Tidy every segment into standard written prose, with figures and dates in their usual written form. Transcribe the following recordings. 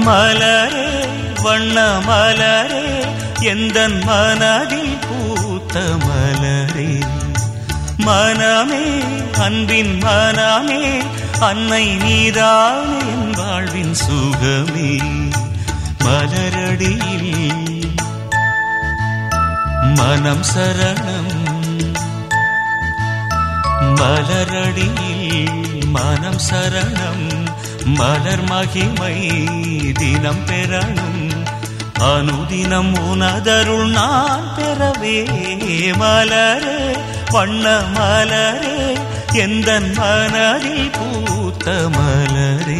மலரே வண்ண மலரே எந்தன் மனதில் பூத்த மலரே மனமே அன்பின் மனமே அன்னை நீதானே என் வாழ்வின் சுகமே மலரடியில் மனம் சரணம் மலரடியில் மனம் சரணம் மலர் மகிமை தினம் பெறணும் அனுதினம் உனதருள் நான் பெறவே மலரே வண்ண மலரே எந்தன் மனதில் பூத்த மலரே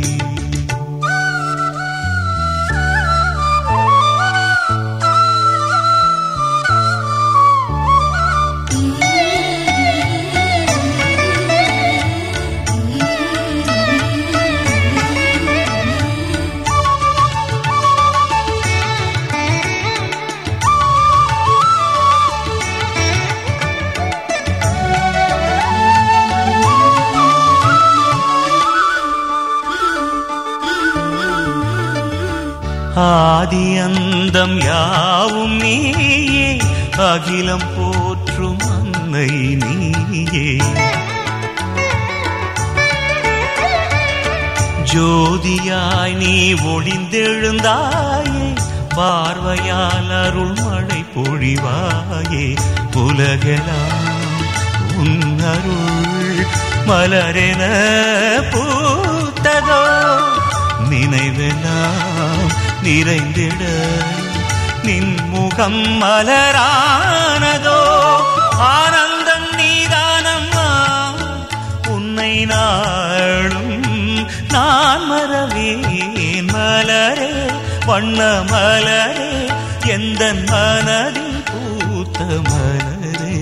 ஆதி அந்தம் யாவும் நீயே அகிலம் போற்றும் அன்னை நீயே ஜோதியாய் நீ ஒளிந்தெழுந்தாயே பார்வையால் அருள் மழை பொழிவாயே உலகெல்லாம் உன் அருள் மலரென பூத்ததோ நினைவெல்லாம் நிறைந்திட நின் முகம் மலரானதோ ஆனந்தம் நீதானம்மா உன்னை நாளும் நான் மறவேன் மலரே வண்ண மலரே எந்தன் மனதில் பூத்த மலரே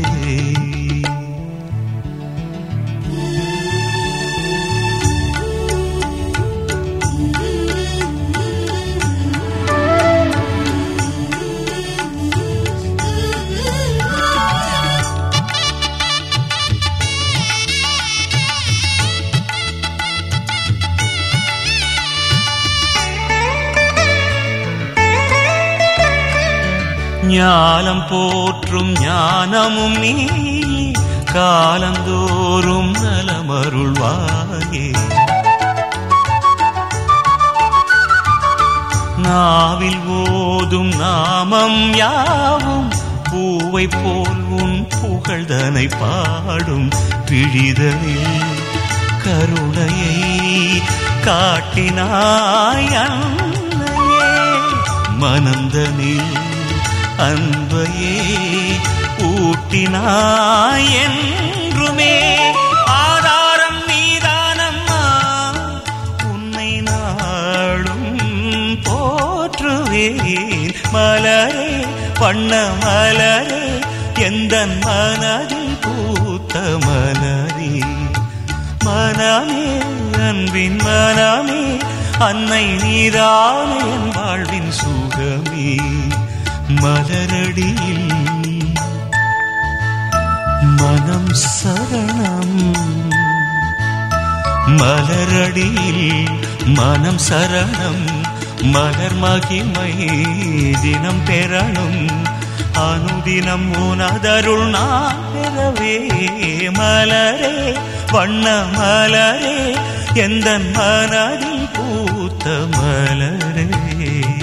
ஞானம் போற்றும் ஞானமும் நீ காலந்தோறும் நலமருள்வாயே நாவில் ஓதும் நாமம் யாவும் பூவை போல் உன் புகழ்தனை பாடும் பிழிதலில் கருணையை காட்டினாய் அன்னையே மனந்தனில் அன்பையே ஊட்டினாய் என்றுமே ஆதாரம் நீதானம்மா உன்னை நாளும் போற்றுவேன் மலரே வண்ண மலரே எந்தன் மனதில் பூத்த மலரே மனமே அன்பின் மனமே அன்னை நீதானே என் வாழ்வின் சுகமே மலரடியில் மனம் சரணம் மலரடியில் மனம் சரணம் மலர் மகிமை தினம் பெறணும் அனுதினம் உனதருள் நான் பெறவே மலரே வண்ண மலரே எந்தன் மனதில் பூத்த மலரே